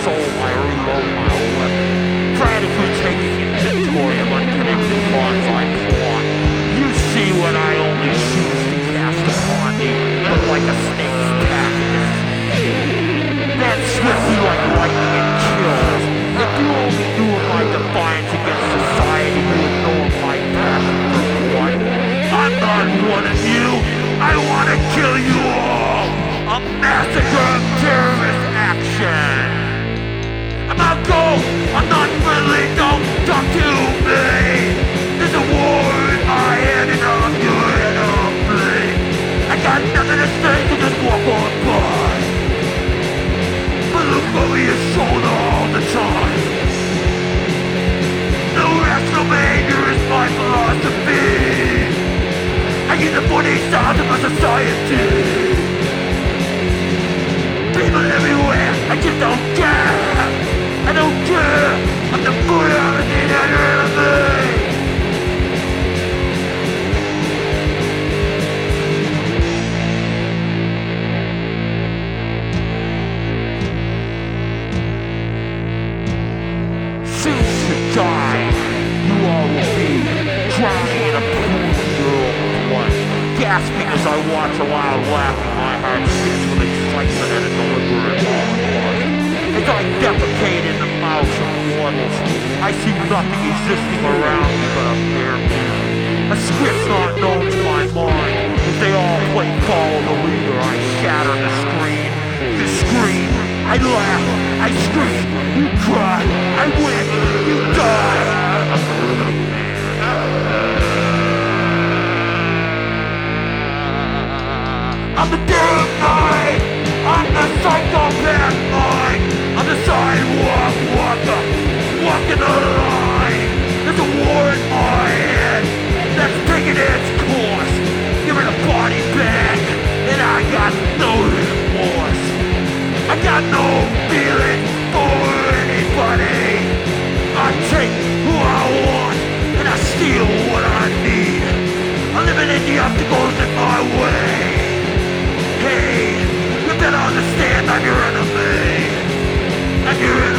soul, I reload my weapon. Frantically taking inventory of unconnected thoughts I plot. You see what I only choose to cast upon me, but like a snake's tactics. That swiftly like lightning it kills. If you only knew of my defiance against society, you would know of my passion for blood. I'm not one of you. I want to kill you all. A massacre of terrorist action. I'm not cold. I'm not friendly. Don't talk to me. There's a war in my head and I'm doing on me. I got nothing to say, so just walk on by. But look over your shoulder all the time. No rational behavior is my philosophy. I use the 40 sounds of a society. People everywhere, I just don't care. I don't care. I'm the brutality of your enemy. Since you died, you all will be drowning in a pool of your own blood. Gasping as I watch aloud, laughing my heart skips with excitement at a deliberate holocaust. As I defecate in the mouths of mortals, I see nothing existing around me but a bare mirror. A script not known to my mind. As they all play follow the leader, I shatter the screen. The screen. I laugh. I scream. You cry. I win. You die. I'm the damn night. I'm the psychopath mind. I'm the sidewalk walker, walking the line. There's a war in my head that's taking its course. Give me the body back, and I got no remorse. I got no feeling for anybody. I take who I want, and I steal what I need. Eliminate the obstacles in my way. Hey, you better understand I'm your enemy. I'm your enemy.